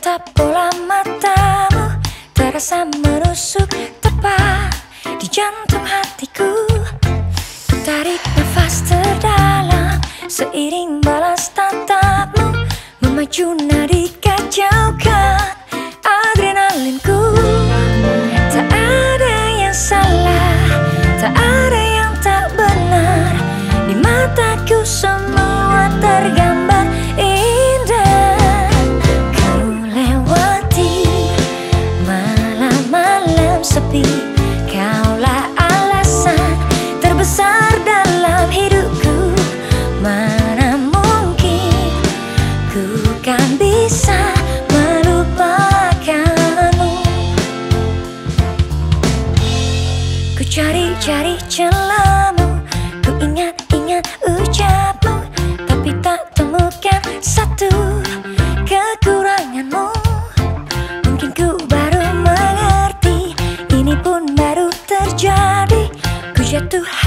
Tatap bola matamu terasa menusuk tepat di jantung hatiku. Ku tarik nafas terdalam seiring balas tatapmu, memacu nadi kacaukan adrenalinku. Tak ada yang salah, tak ada yang tak benar, di mataku semua tergambar indah. Ku lewati malam-malam sepi, kaulah alasan terbesar dalam hidupku. Mana mungkin ku kan bisa melupakanmu. Ku cari-cari celamu, ku ingat-ingat ucapmu, tapi tak temukan satu kekuranganmu. Mungkin ku baru mengerti, ini pun baru terjadi, ku jatuh